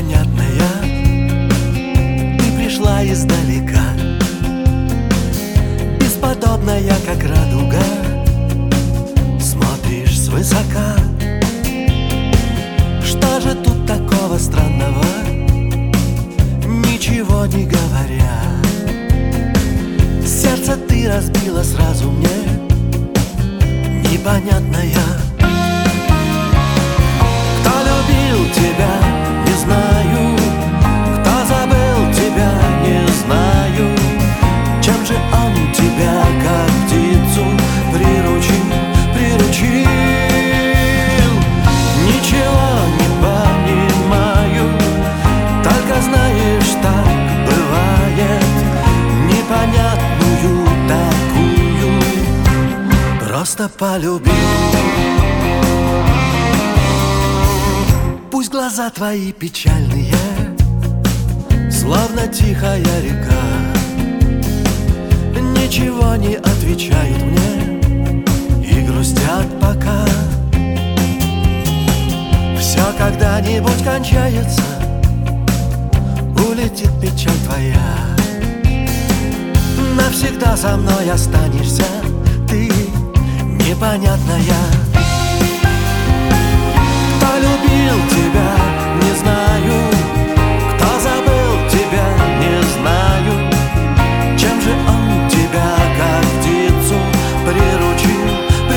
непонятная, ты пришла издалека, бесподобная, как радуга, смотришь свысока. Что же тут такого странного, ничего не говоря? Сердце ты разбила сразу мне, непонятная. Кто любил тебя, не знаю, кто забыл тебя, не знаю. Чем же он тебя, как птицу, приручил? Ничего не понимаю, только знаешь, так бывает. Непонятную такую просто полюбил. Пусть глаза твои печальные, словно тихая река, ничего не отвечают мне и грустят пока. Все когда-нибудь кончается, улетит печаль твоя. Навсегда со мной останешься ты, непонятная. Кто любил тебя, не знаю, кто забыл тебя, не знаю. Чем же он тебя, как птицу, приручил?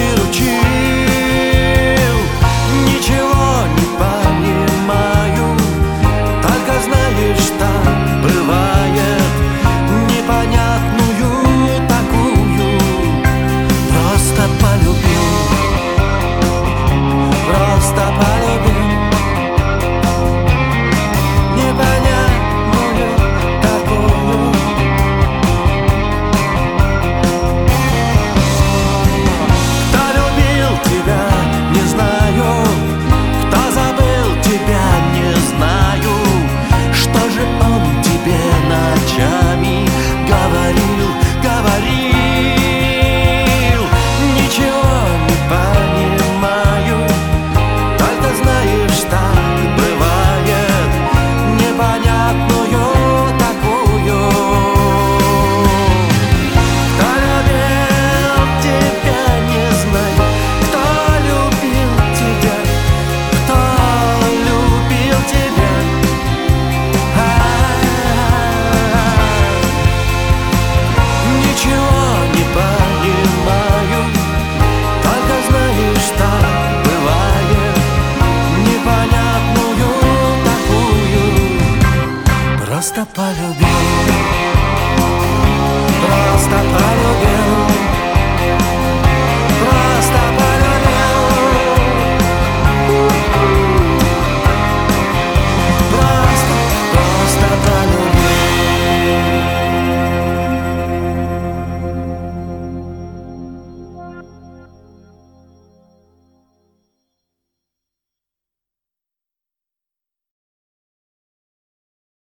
Ничего не понимаю, только знаешь, так бывает. Непонятную такую просто полюбил, просто полюбил. Непонятную такую. Кто любил тебя, не знаю, кто забыл тебя, не знаю. Что же он тебе ночами говорил? Ничего не понимаю, только знаешь, так бывает. Непонятную такую. Кто любил тебя, не знаю, кто любил тебя, кто любил тебя. Ничего не понимаю, только знаешь, так бывает. Непонятную такую просто полюбил.